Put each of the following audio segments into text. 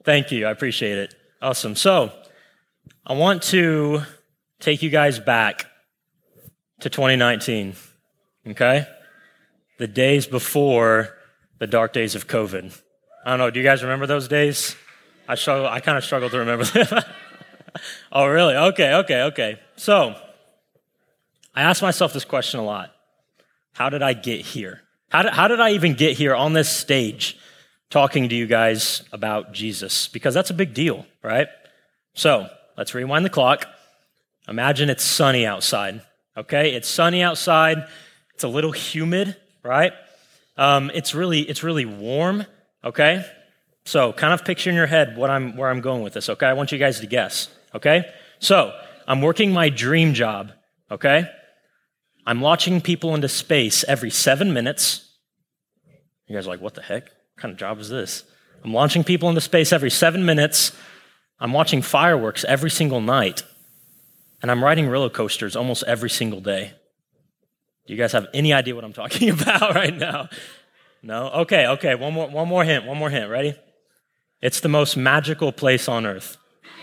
Thank you. I appreciate it. Awesome. So I want to take you guys back to 2019, okay? The days before the dark days of COVID. I don't know, do you guys remember those days? I kind of struggle to remember them. Oh, really? Okay. So I ask myself this question a lot. How did I get here? How did I even get here on this stage talking to you guys about Jesus? Because that's a big deal, right? So let's rewind the clock. Imagine it's sunny outside, okay? It's sunny outside. It's a little humid, right? It's really warm, okay? So kind of picture in your head where I'm going with this, okay? I want you guys to guess, okay? So I'm working my dream job, okay? I'm launching people into space every 7 minutes. You guys are like, what the heck? What kind of job is this? I'm launching people into space every 7 minutes. I'm watching fireworks every single night. And I'm riding roller coasters almost every single day. Do you guys have any idea what I'm talking about right now? No? Okay. One more hint. Ready? It's the most magical place on earth.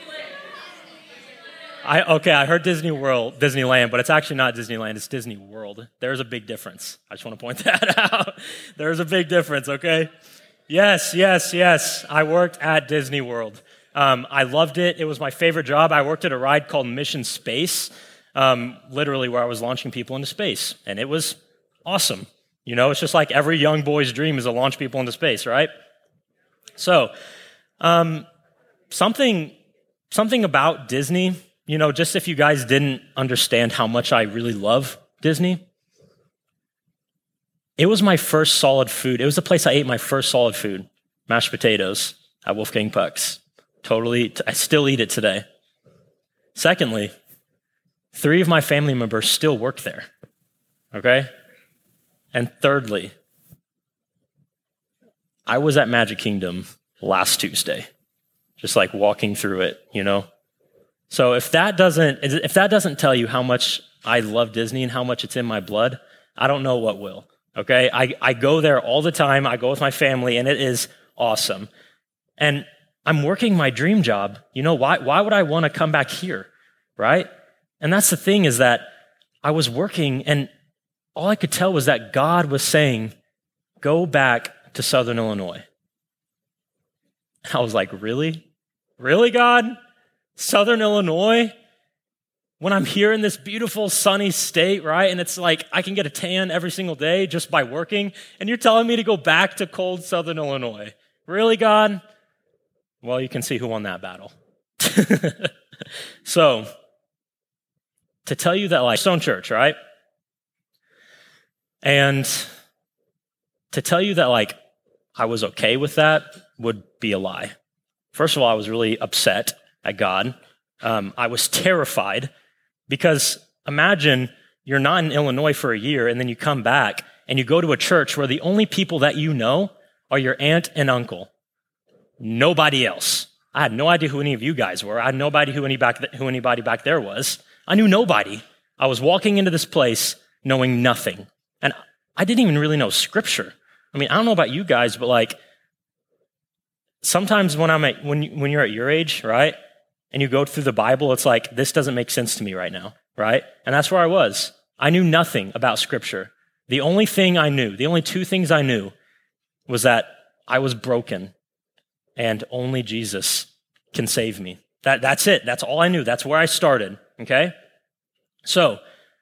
I heard Disneyland, but it's actually not Disneyland, it's Disney World. There's a big difference. I just want to point that out. There's a big difference, okay? Yes. I worked at Disney World. I loved it. It was my favorite job. I worked at a ride called Mission Space, literally where I was launching people into space. And it was awesome. You know, it's just like every young boy's dream is to launch people into space, right? So, something about Disney, you know, just if you guys didn't understand how much I really love Disney, it was my first solid food. It was the place I ate my first solid food, mashed potatoes at Wolfgang Puck's. Totally, I still eat it today. Secondly, 3 of my family members still work there, okay? And thirdly, I was at Magic Kingdom last Tuesday, just like walking through it, you know? So if that doesn't tell you how much I love Disney and how much it's in my blood, I don't know what will, okay? I go there all the time. I go with my family, and it is awesome. And I'm working my dream job. You know, why would I want to come back here, right? And that's the thing, is that I was working, and all I could tell was that God was saying, go back to Southern Illinois. And I was like, really? Really, God? Southern Illinois? When I'm here in this beautiful sunny state, right? And it's like I can get a tan every single day just by working, and you're telling me to go back to cold Southern Illinois. Really, God? Well, you can see who won that battle. So, to tell you that, like, Stone Church, right? And to tell you that, like, I was okay with that would be a lie. First of all, I was really upset at God. I was terrified, because imagine you're not in Illinois for a year, and then you come back and you go to a church where the only people that you know are your aunt and uncle. Nobody else. I had no idea who any of you guys were. I had no idea who anybody back there was. I knew nobody. I was walking into this place knowing nothing. And I didn't even really know scripture. I mean, I don't know about you guys, but like, sometimes when you're at your age, right, and you go through the Bible, it's like, this doesn't make sense to me right now, right? And that's where I was. I knew nothing about scripture. The only 2 things I knew was that I was broken and only Jesus can save me. That's it. That's all I knew. That's where I started, okay? So,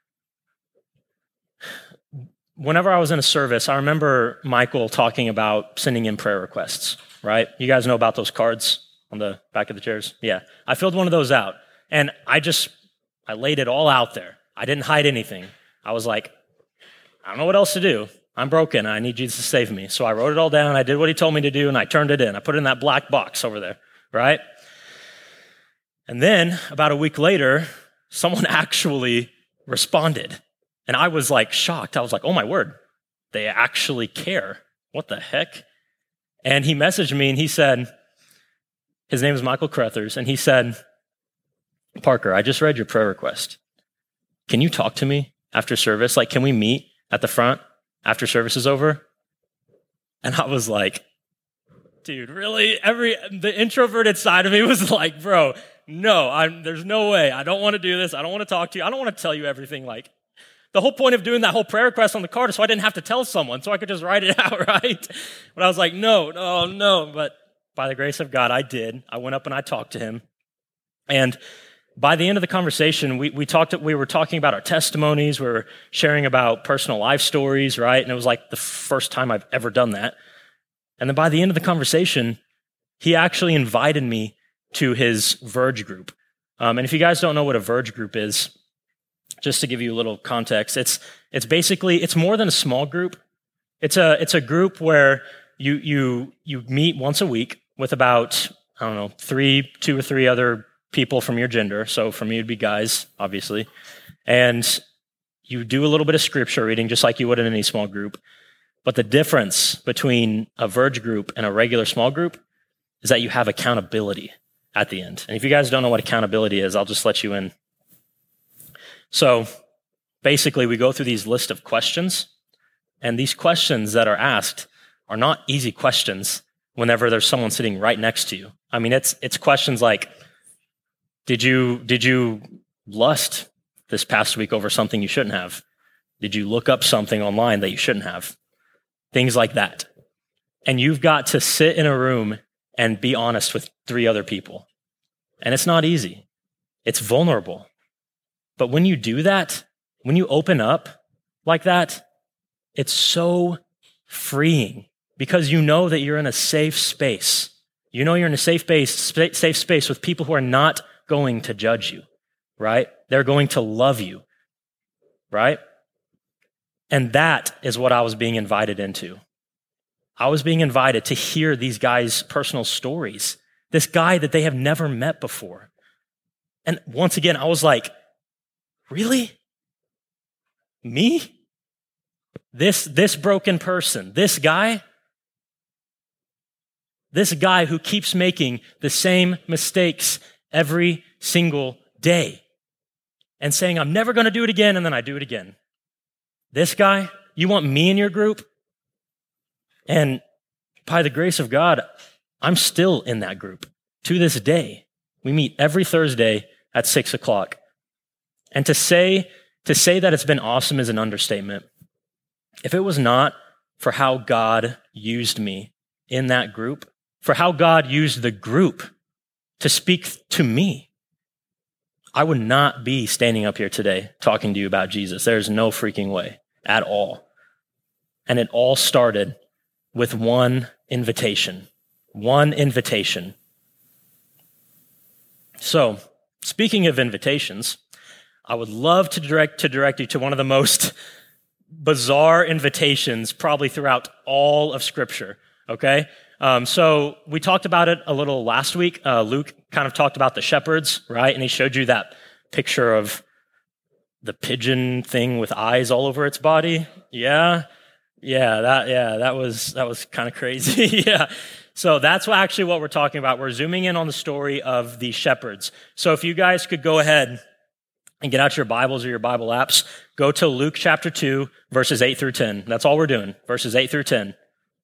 whenever I was in a service, I remember Michael talking about sending in prayer requests, right? You guys know about those cards on the back of the chairs? Yeah. I filled one of those out, and I laid it all out there. I didn't hide anything. I was like, I don't know what else to do. I'm broken. I need Jesus to save me. So I wrote it all down. I did what he told me to do, and I turned it in. I put it in that black box over there, right? And then about a week later, someone actually responded. And I was like shocked. I was like, oh my word, they actually care. What the heck? And he messaged me, and he said, his name is Michael Crothers, and he said, Parker, I just read your prayer request. Can you talk to me after service? Like, can we meet at the front after service is over? And I was like, dude, really? The introverted side of me was like, bro, no, there's no way. I don't want to do this. I don't want to talk to you. I don't want to tell you everything. Like, the whole point of doing that whole prayer request on the card is so I didn't have to tell someone, so I could just write it out, right? But I was like, no. But by the grace of God, I did. I went up and I talked to him. And by the end of the conversation, we were talking about our testimonies. We were sharing about personal life stories, right? And it was like the first time I've ever done that. And then by the end of the conversation, he actually invited me to his Verge group. And if you guys don't know what a Verge group is, just to give you a little context, it's basically, it's more than a small group. It's a group where you meet once a week with about, I don't know, 2 or 3 other people from your gender. So for me, it'd be guys, obviously. And you do a little bit of scripture reading, just like you would in any small group. But the difference between a Verge group and a regular small group is that you have accountability at the end. And if you guys don't know what accountability is, I'll just let you in. So basically, we go through these list of questions, and these questions that are asked are not easy questions whenever there's someone sitting right next to you. I mean, it's questions like, did you lust this past week over something you shouldn't have? Did you look up something online that you shouldn't have? Things like that. And you've got to sit in a room and be honest with 3 other people. And it's not easy. It's vulnerable. But when you do that, when you open up like that, it's so freeing because you know that you're in a safe space. You know you're in a safe space with people who are not going to judge you, right? They're going to love you, right? And that is what I was being invited into. I was being invited to hear these guys' personal stories, this guy that they have never met before. And once again, I was like, really? Me? This broken person, this guy who keeps making the same mistakes every single day and saying, I'm never going to do it again, and then I do it again. This guy, you want me in your group? And by the grace of God, I'm still in that group to this day. We meet every Thursday at 6:00. And to say that it's been awesome is an understatement. If it was not for how God used me in that group, for how God used the group to speak to me, I would not be standing up here today talking to you about Jesus. There's no freaking way at all. And it all started with one invitation. One invitation. So, speaking of invitations, I would love to direct you to one of the most bizarre invitations probably throughout all of Scripture, okay? So we talked about it a little last week. Luke kind of talked about the shepherds, right? And he showed you that picture of the pigeon thing with eyes all over its body. Yeah, that was kind of crazy. Yeah. So that's actually what we're talking about. We're zooming in on the story of the shepherds. So if you guys could go ahead and get out your Bibles or your Bible apps, go to Luke chapter 2, verses 8 through 10. That's all we're doing, verses 8 through 10.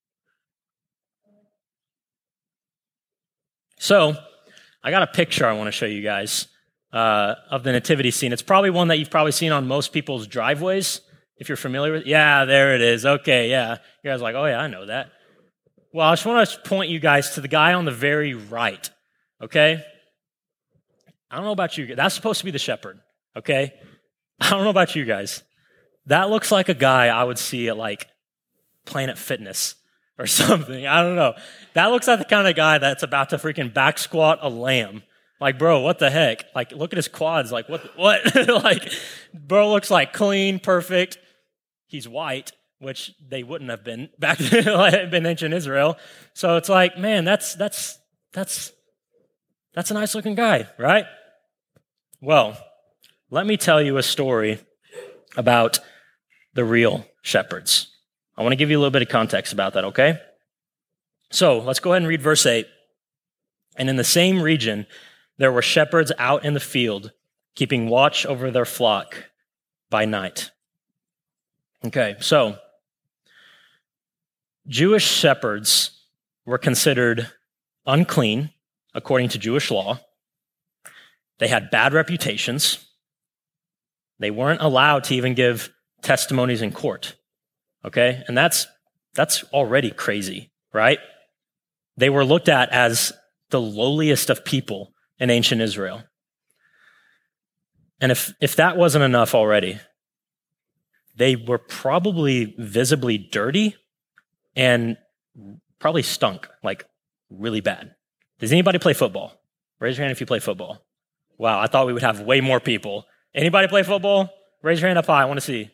So I got a picture I want to show you guys of the nativity scene. It's probably one that you've probably seen on most people's driveways, if you're familiar with it. Yeah, there it is. Okay, yeah. You guys are like, oh yeah, I know that. Well, I just want to point you guys to the guy on the very right, okay? I don't know about you. That's supposed to be the shepherd, okay? I don't know about you guys. That looks like a guy I would see at like Planet Fitness or something. I don't know. That looks like the kind of guy that's about to freaking back squat a lamb. Like, bro, what the heck? Like, look at his quads. Like, what? Like, bro looks like clean, perfect. He's white, which they wouldn't have been back then, like, in ancient Israel. So it's like, man, that's a nice looking guy, right? Well, let me tell you a story about the real shepherds. I want to give you a little bit of context about that, okay? So let's go ahead and read verse 8. And in the same region, there were shepherds out in the field, keeping watch over their flock by night. Okay, so Jewish shepherds were considered unclean according to Jewish law. They had bad reputations. They weren't allowed to even give testimonies in court. Okay? And that's already crazy, right? They were looked at as the lowliest of people in ancient Israel. And if that wasn't enough already, they were probably visibly dirty and probably stunk, like really bad. Does anybody play football? Raise your hand if you play football. Wow, I thought we would have way more people. Anybody play football? Raise your hand up high, I want to see.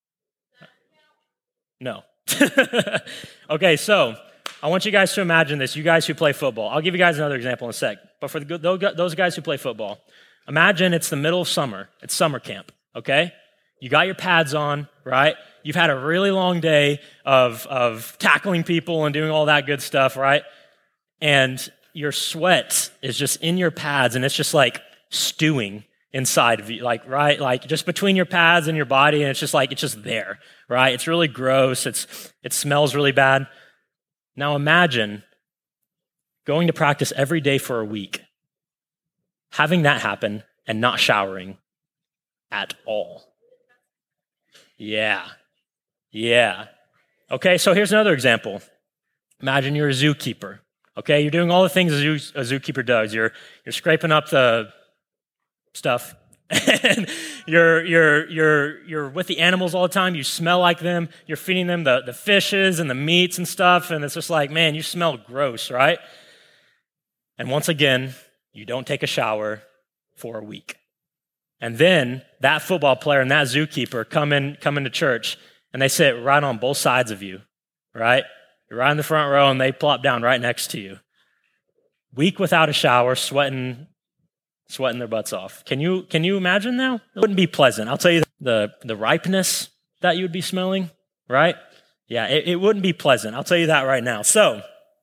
No. Okay, so I want you guys to imagine this, you guys who play football. I'll give you guys another example in a sec. But for those guys who play football, imagine it's the middle of summer. It's summer camp, okay? You got your pads on, right? You've had a really long day of tackling people and doing all that good stuff, right? And your sweat is just in your pads, and it's just like stewing inside of you, like, right? Like just between your pads and your body, and it's just there, right? It's really gross. It smells really bad. Now imagine going to practice every day for a week, having that happen and not showering at all. Yeah. Okay, so here's another example. Imagine you're a zookeeper. Okay, you're doing all the things a zookeeper does. You're scraping up the stuff, and you're with the animals all the time. You smell like them. You're feeding them the fishes and the meats and stuff, and it's just like, man, you smell gross, right? And once again, you don't take a shower for a week. And then that football player and that zookeeper come into church, and they sit right on both sides of you, right? You're right in the front row, and they plop down right next to you. Week without a shower, sweating their butts off. Can you imagine now? It wouldn't be pleasant. I'll tell you the ripeness that you would be smelling, right? Yeah, it wouldn't be pleasant. I'll tell you that right now. So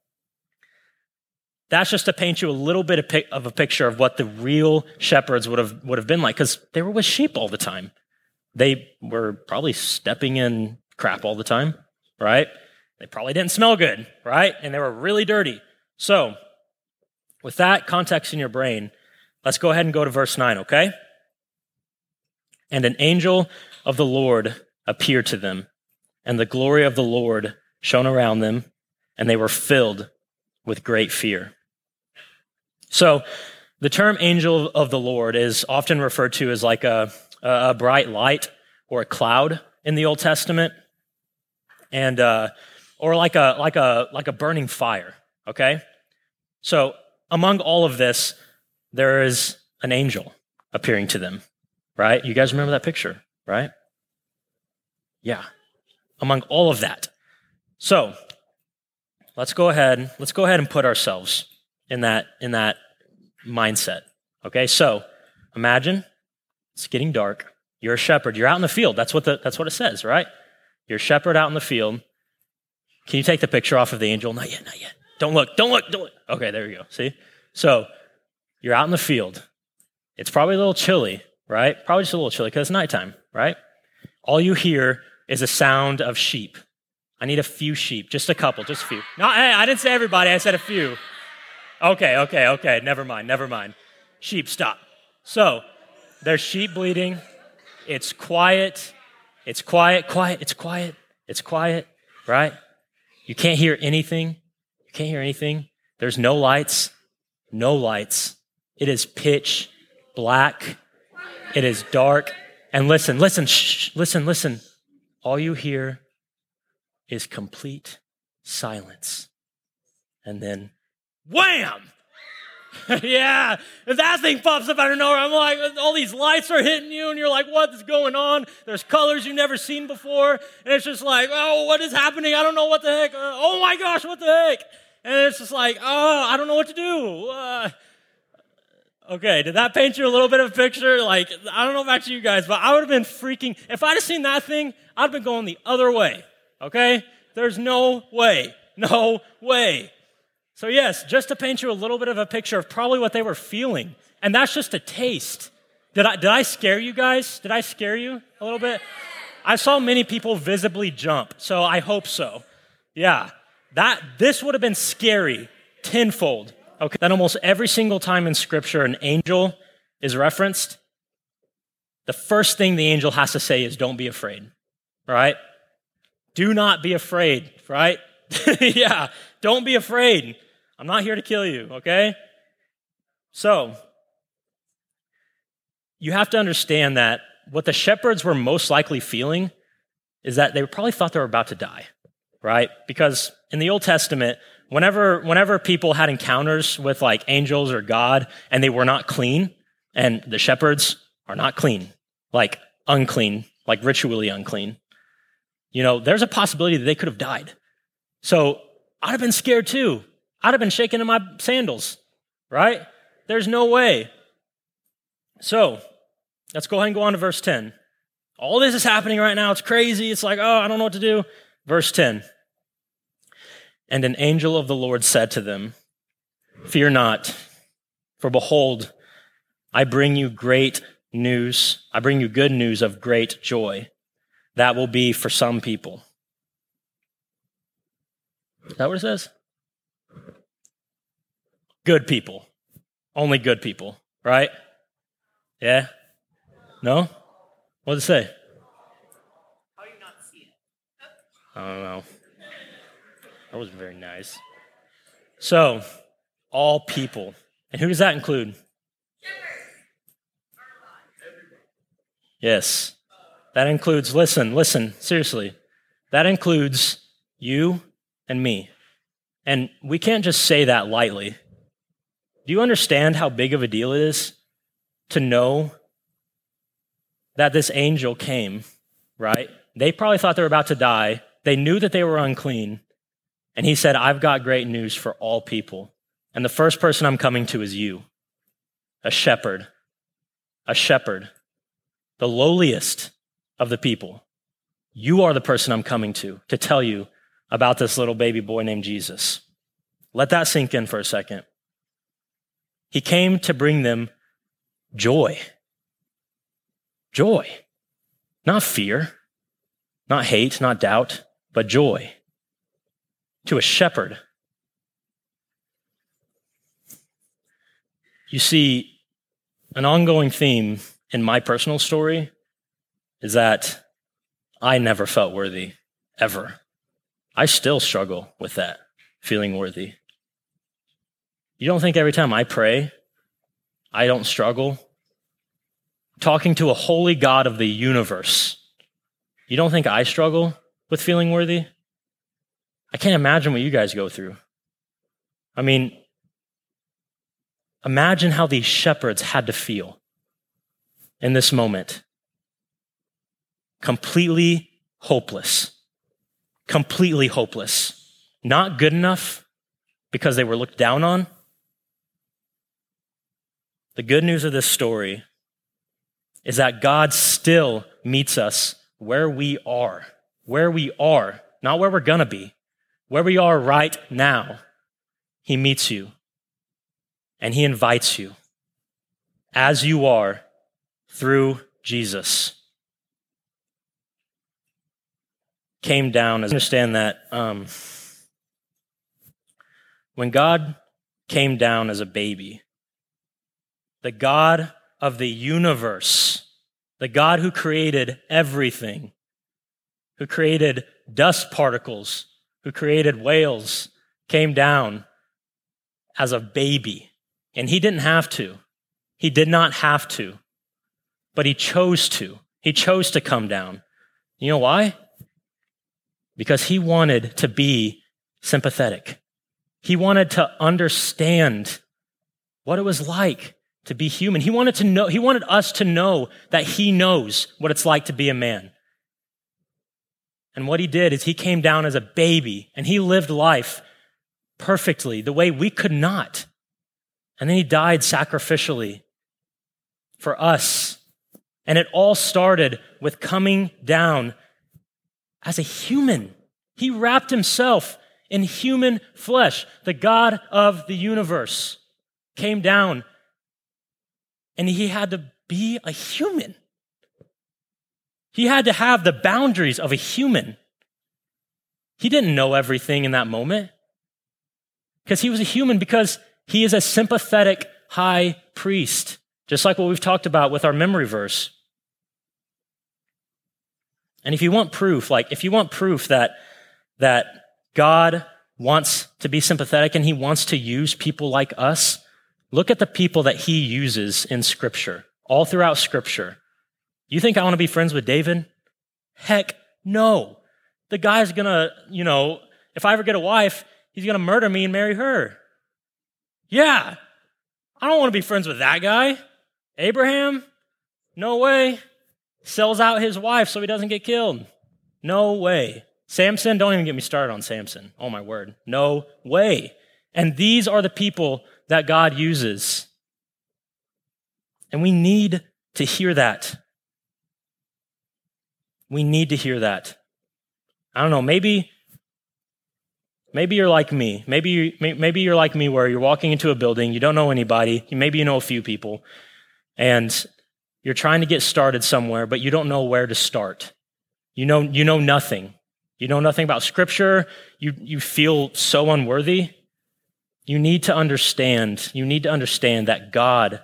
that's just to paint you a little bit of a picture of what the real shepherds would have been like, because they were with sheep all the time. They were probably stepping in crap all the time, right? They probably didn't smell good, right? And they were really dirty. So with that context in your brain, let's go ahead and go to verse 9, okay? And an angel of the Lord appeared to them, and the glory of the Lord shone around them, and they were filled with great fear. So the term angel of the Lord is often referred to as like a bright light or a cloud in the Old Testament, and or like a burning fire, okay? So among all of this, there is an angel appearing to them, right? You guys remember that picture, right? Yeah. Among all of that. So let's go ahead and put ourselves in that mindset. Okay, so imagine it's getting dark. You're a shepherd. You're out in the field. That's what it says, right? You're a shepherd out in the field. Can you take the picture off of the angel? Not yet. Don't look. Okay, there we go. See? So you're out in the field. It's probably a little chilly, right? Probably just a little chilly because it's nighttime, right? All you hear is a sound of sheep. I need a few sheep, just a couple, just a few. No, hey, I didn't say everybody. I said a few. Okay. Never mind. Sheep, stop. So there's sheep bleating. It's quiet, right? You can't hear anything. There's no lights. It is pitch black. It is dark. And listen. All you hear is complete silence. And then, wham! Yeah, if that thing pops up out of nowhere, I'm like, all these lights are hitting you, and you're like, what is going on? There's colors you've never seen before, and it's just like, oh, what is happening? I don't know what the heck. Oh my gosh, what the heck? And it's just like, oh, I don't know what to do. Okay, did that paint you a little bit of a picture? Like, I don't know about you guys, but I would have been freaking, if I'd have seen that thing, I'd have been going the other way, okay? There's no way. So yes, just to paint you a little bit of a picture of probably what they were feeling. And that's just a taste. Did I scare you guys? Did I scare you a little bit? I saw many people visibly jump, so I hope so. Yeah. This would have been scary tenfold. Okay, that almost every single time in Scripture an angel is referenced, the first thing the angel has to say is, don't be afraid, right? Do not be afraid, right? Yeah, don't be afraid. I'm not here to kill you, okay? So, you have to understand that what the shepherds were most likely feeling is that they probably thought they were about to die, right? Because in the Old Testament, whenever people had encounters with like angels or God and they were not clean, and the shepherds are not clean, like unclean, like ritually unclean, there's a possibility that they could have died. So I'd have been scared too. I'd have been shaking in my sandals, right? There's no way. So let's go ahead and go on to verse 10. All this is happening right now. It's crazy. It's like, I don't know what to do. Verse 10. And an angel of the Lord said to them, fear not, for behold, I bring you great news. I bring you good news of great joy. That will be for some people. Is that what it says? Good people. Only good people, right? Yeah? No? What does it say? How do you not see it? I don't know. That wasn't very nice. So, all people. And who does that include? Yes. That includes, listen, seriously. That includes you and me. And we can't just say that lightly. Do you understand how big of a deal it is to know that this angel came, right? They probably thought they were about to die. They knew that they were unclean. And he said, I've got great news for all people. And the first person I'm coming to is you, a shepherd, the lowliest of the people. You are the person I'm coming to tell you about this little baby boy named Jesus. Let that sink in for a second. He came to bring them joy. Joy. Not fear, not hate, not doubt, but joy. To a shepherd. You see, an ongoing theme in my personal story is that I never felt worthy, ever. I still struggle with that, feeling worthy. You don't think every time I pray, I don't struggle? Talking to a holy God of the universe, you don't think I struggle with feeling worthy? I can't imagine what you guys go through. I mean, imagine how these shepherds had to feel in this moment. Completely hopeless. Not good enough because they were looked down on. The good news of this story is that God still meets us where we are, not where we're gonna be. Where we are right now, he meets you and he invites you as you are through Jesus. Came down, understand that when God came down as a baby, the God of the universe, the God who created everything, who created dust particles, who created whales, came down as a baby. And he didn't have to. He did not have to. But he chose to. He chose to come down. You know why? Because he wanted to be sympathetic. He wanted to understand what it was like to be human. He wanted us to know that he knows what it's like to be a man. And what he did is he came down as a baby and he lived life perfectly the way we could not. And then he died sacrificially for us. And it all started with coming down as a human. He wrapped himself in human flesh. The God of the universe came down and he had to be a human. He had to have the boundaries of a human. He didn't know everything in that moment because he was a human, because he is a sympathetic high priest, just like what we've talked about with our memory verse. And if you want proof that God wants to be sympathetic and he wants to use people like us, look at the people that he uses in Scripture, all throughout Scripture. You think I want to be friends with David? Heck no. The guy's gonna, if I ever get a wife, he's gonna murder me and marry her. Yeah, I don't want to be friends with that guy. Abraham? No way. Sells out his wife so he doesn't get killed. No way. Samson? Don't even get me started on Samson. Oh my word. No way. And these are the people that God uses. And we need to hear that. We need to hear that. I don't know, maybe you're like me. Maybe you're like me where you're walking into a building, you don't know anybody, maybe you know a few people, and you're trying to get started somewhere, but you don't know where to start. You know nothing. You know nothing about Scripture. You feel so unworthy. You need to understand that God,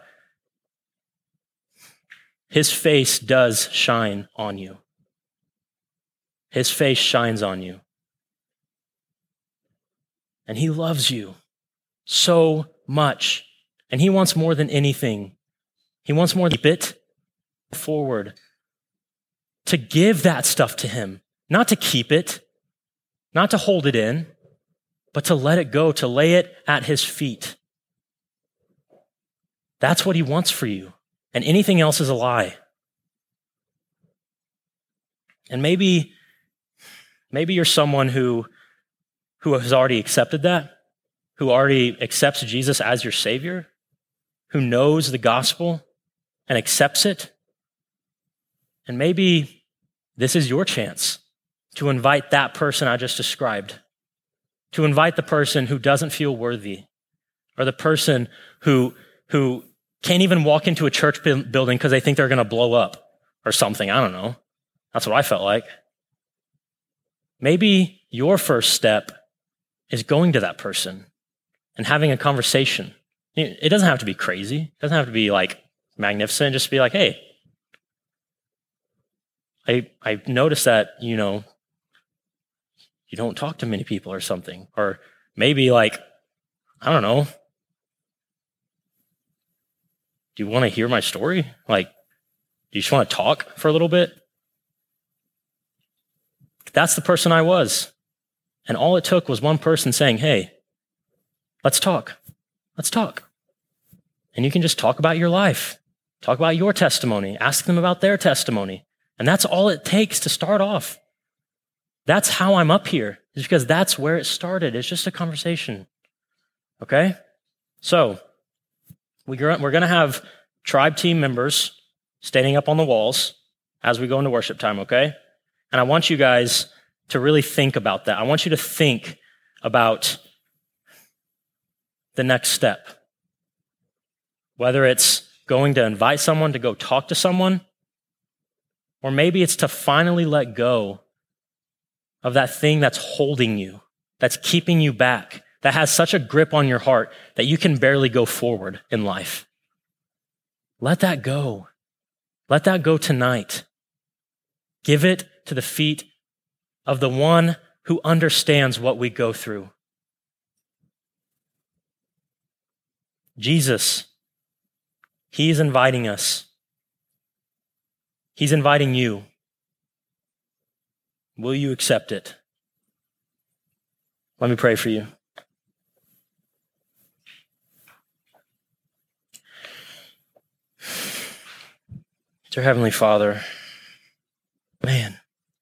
his face does shine on you. His face shines on you. And he loves you so much. And he wants more than anything. He wants more than keep it forward. To give that stuff to him. Not to keep it. Not to hold it in. But to let it go. To lay it at his feet. That's what he wants for you. And anything else is a lie. And maybe you're someone who has already accepted that, who already accepts Jesus as your Savior, who knows the gospel and accepts it. And maybe this is your chance to invite that person I just described, to invite the person who doesn't feel worthy, or the person who can't even walk into a church building because they think they're going to blow up or something. I don't know. That's what I felt like. Maybe your first step is going to that person and having a conversation. It doesn't have to be crazy. It doesn't have to be like magnificent. Just be like, hey, I noticed that, you don't talk to many people or something. Or maybe like, I don't know. Do you want to hear my story? Like, do you just want to talk for a little bit? That's the person I was. And all it took was one person saying, hey, let's talk. Let's talk. And you can just talk about your life. Talk about your testimony. Ask them about their testimony. And that's all it takes to start off. That's how I'm up here, is because that's where it started. It's just a conversation. Okay? So, we're going to have tribe team members standing up on the walls as we go into worship time, okay? And I want you guys to really think about that. I want you to think about the next step. Whether it's going to invite someone to go talk to someone, or maybe it's to finally let go of that thing that's holding you, that's keeping you back, that has such a grip on your heart that you can barely go forward in life. Let that go. Let that go tonight. Give it to the feet of the one who understands what we go through. Jesus, he's inviting us. He's inviting you. Will you accept it? Let me pray for you. Dear Heavenly Father, man,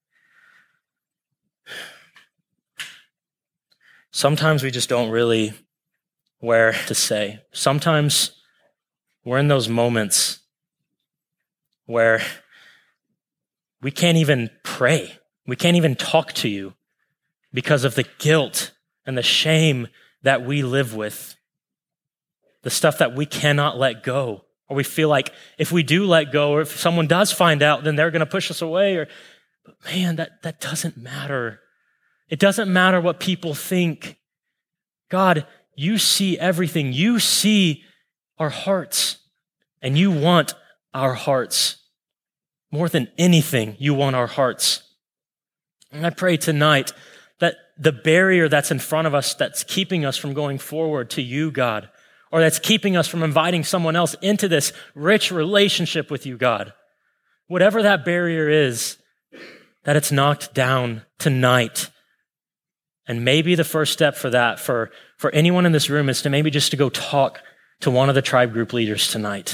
sometimes we just don't really where to say. Sometimes we're in those moments where we can't even pray. We can't even talk to you because of the guilt and the shame that we live with. The stuff that we cannot let go. Or we feel like if we do let go, or if someone does find out, then they're going to push us away. But man, that doesn't matter. It doesn't matter what people think. God, you see everything. You see our hearts, and you want our hearts. More than anything, you want our hearts. And I pray tonight that the barrier that's in front of us that's keeping us from going forward to you, God, or that's keeping us from inviting someone else into this rich relationship with you, God, whatever that barrier is, that it's knocked down tonight. And maybe the first step for that, for anyone in this room, is to maybe just to go talk to one of the tribe group leaders tonight.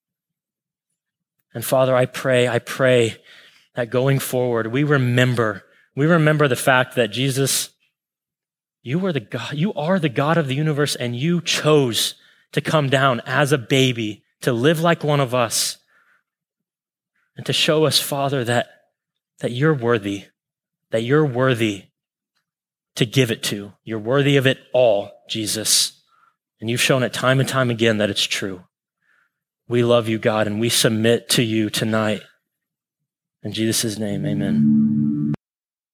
And Father, I pray that going forward, we remember the fact that Jesus, you are the God of the universe, and you chose to come down as a baby, to live like one of us, and to show us, Father, that you're worthy to give it to. You're worthy of it all, Jesus. And you've shown it time and time again that it's true. We love you, God, and we submit to you tonight. In Jesus' name, amen.